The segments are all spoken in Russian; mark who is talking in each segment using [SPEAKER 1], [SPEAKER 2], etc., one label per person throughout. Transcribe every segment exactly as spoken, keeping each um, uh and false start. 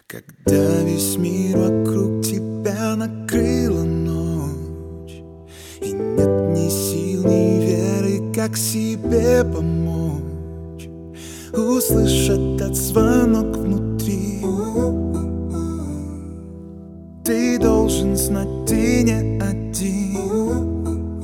[SPEAKER 1] Когда весь мир вокруг тебя накрыла ночь, и нет ни сил, ни веры, как себе помочь, услышь этот звонок внутри. Ты должен знать, ты не один.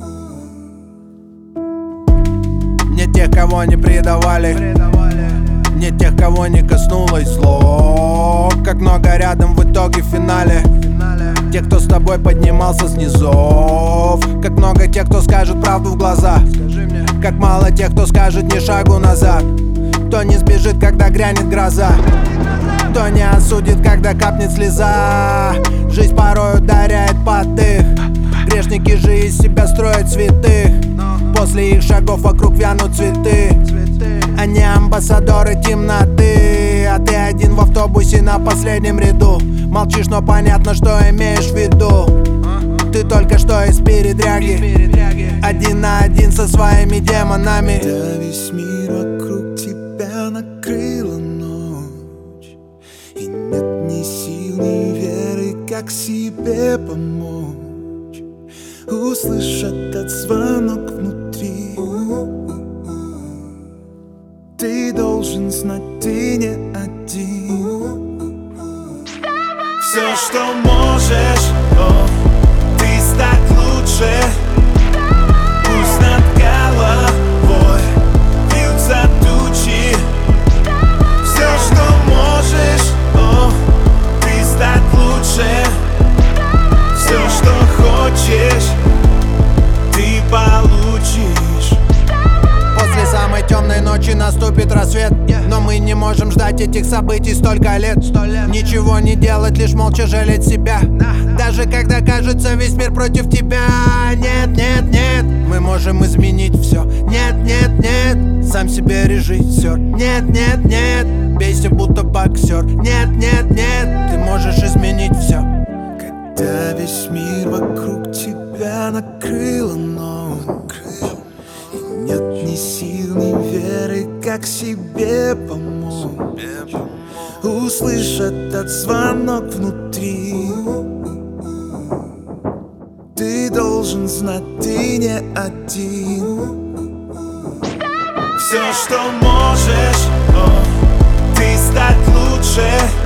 [SPEAKER 2] Не тех, кого не предавали, не тех, кого не коснулось зло. Как много рядом в итоге в финале тех, кто с тобой поднимался с низов. Как много тех, кто скажет правду в глаза. Как мало тех, кто скажет ни шагу назад. Кто не сбежит, когда грянет гроза. Кто не осудит, когда капнет слеза. Жизнь порой ударяет под дых. Грешники же из себя строят святых. После их шагов вокруг вянут цветы. Они амбассадоры темноты. А ты один в автобусе на последнем ряду. Молчишь, но понятно, что имеешь в виду. Ты только что из передряги, один на один со своими демонами.
[SPEAKER 1] Когда весь мир вокруг тебя накрыла ночь, и нет ни сил, ни веры, как себе помочь, услышь этот звонок внутри. Ты должен знать, ты не один. Все, что можешь, о, ты стать лучше. Пусть над головой вьются тучи. Все, что можешь, о, ты стать лучше. Все, что хочешь, ты получишь.
[SPEAKER 2] После самой темной ночи наступит рассвет. Но мы не можем ждать этих событий столько лет. Ничего не делать, лишь молча жалеть себя. Даже когда кажется весь мир против тебя. Нет, нет, нет, мы можем изменить все. Нет, нет, нет, сам себе режиссер. Нет, нет, нет, бейся будто боксер. Нет, нет, нет, ты можешь изменить все.
[SPEAKER 1] Когда весь мир вокруг тебя накрыло ночь, и нет ни сил, ни веры, как себе помочь, услышь этот звонок внутри. Ты должен знать, ты не один. Все, что можешь, о, ты стать лучше.